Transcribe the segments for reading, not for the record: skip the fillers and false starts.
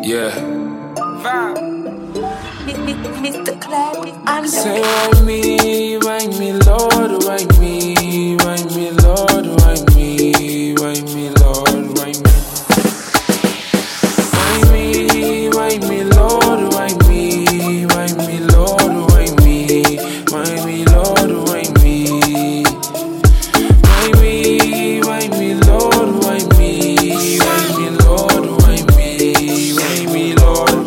Yeah. Mr. Clarity on the Say why me, Lord, why me, Lord, why me, Lord, why me. Why me, Lord, why me, Lord, why me, Lord, why me. Why me, Lord, why me, Lord, why me, Lord.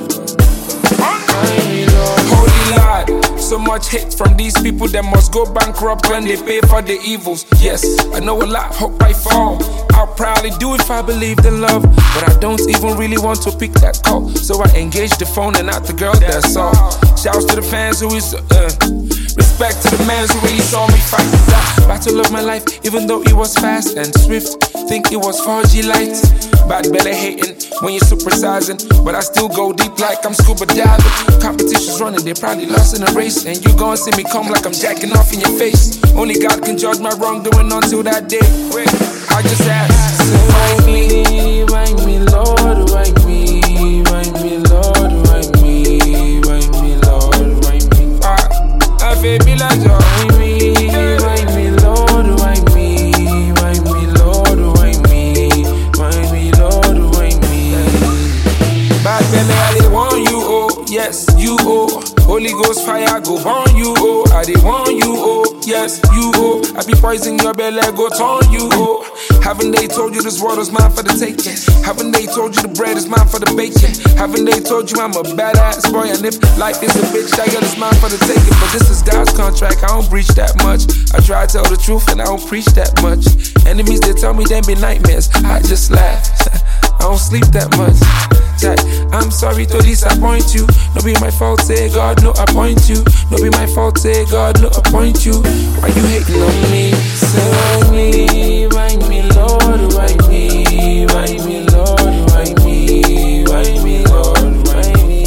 Holy Lord, so much hate from these people that must go bankrupt when they pay for the evils. Yes, I know a lot, hope I fall. I'll probably do if I believed in love, but I don't even really want to pick that call. So I engage the phone and not the girl, that's all. Shouts to the fans who is respect to the man who really saw me fight that battle of my life, even though it was fast and swift. Think it was 4G lights. Bad belly hating when you're supersizing, but I still go deep like I'm scuba diving. Competition's running, they probably lost in a race, and you gon' see me come like I'm jacking off in your face. Only God can judge my wrongdoing until that day. Wait, I just ask, say why me, Lord, why me, Lord, why me, Lord, why me. I feel me like why me, Lord, why me, Lord, why me, Lord, why me. Bad belly, I dey want you, oh, yes, you, oh. Holy Ghost fire go burn you, oh. I dey want you, oh, yes, you, oh. I be poisoning your belly, go turn you, oh. Haven't they told you this world is mine for the taking? Haven't they told you the bread is mine for the baking? Haven't they told you I'm a badass boy? And if life is a bitch, that girl is mine for the taking. But this is God's contract, I don't breach that much. I try to tell the truth and I don't preach that much. Enemies, they tell me they be nightmares, I just laugh. I don't sleep that much. I'm sorry to disappoint you. No be my fault, say God, no appoint you. No be my fault, say God, no appoint you. Why you hating on me? Say why me, Lord, why me, Lord, why me, Lord, why me.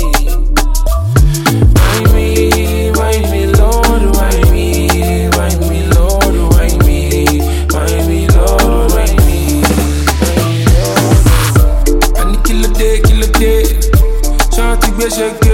Why me, Lord, why me, Lord, why me, Lord, why me. I need kill a day, shawty be shake.